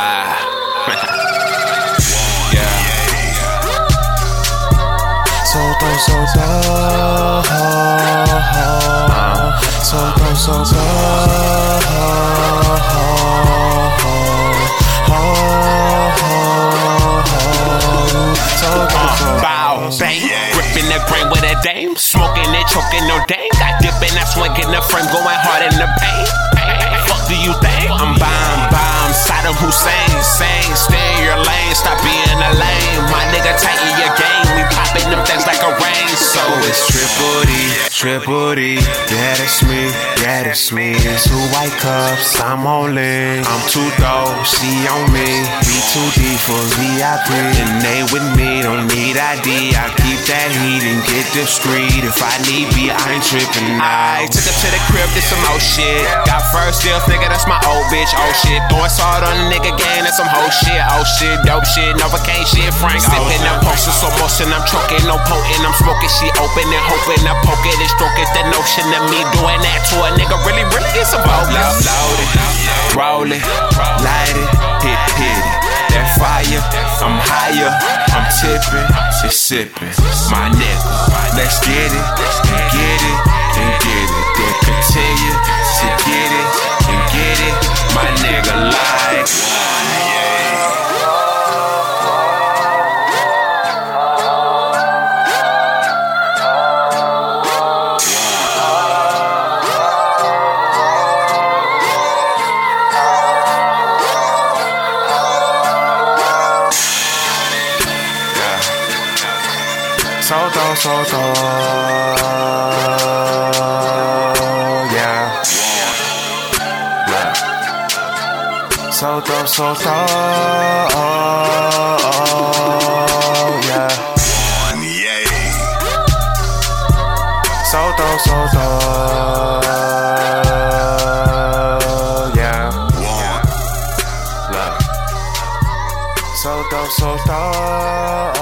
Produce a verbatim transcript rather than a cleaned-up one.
Ah. Yeah. Solto, solto, solto, solto, Bow, bang, gripping the grain with a dame, smoking and choking no dang. I dip and I swing in the frame, going hard in the pain. Fuck do you think? I'm bomb, bomb, Saddam Hussein, sing, stay in your lane, stop being a lame. My nigga, tighten your game, we popping them things like a rain. So it's Triple D, Triple D, yeah that's me, yeah that's me. Two white cups, I'm on lean, I'm too dope, she on me. We too deep for V I P, and they with me, don't need I D. I keep that heat and get discreet. If I need be, I ain't tripping now. I took her to the crib, did some old shit. Got first deals, nigga, that's my old bitch. Oh shit, throwing salt on the nigga gang, that's some whole shit. Oh shit, dope shit, Novocaine shit. Frank sipping up posters, so motion, I'm choking, no potent. I'm smoking shit, open and hoping I poke it and stroke it. The notion of me doing that to a nigga really, really is a bogus. Load it, roll it, light it, hit, hit it. That fire, I'm higher, I'm tipping, it's sipping. My nigga, let's get it, and get it, and get it. Then continue to get it, and get it. My nigga like. Solto, solto, yeah, yeah. Solto, solto, yeah. Solto, solto, yeah. Solto, solto.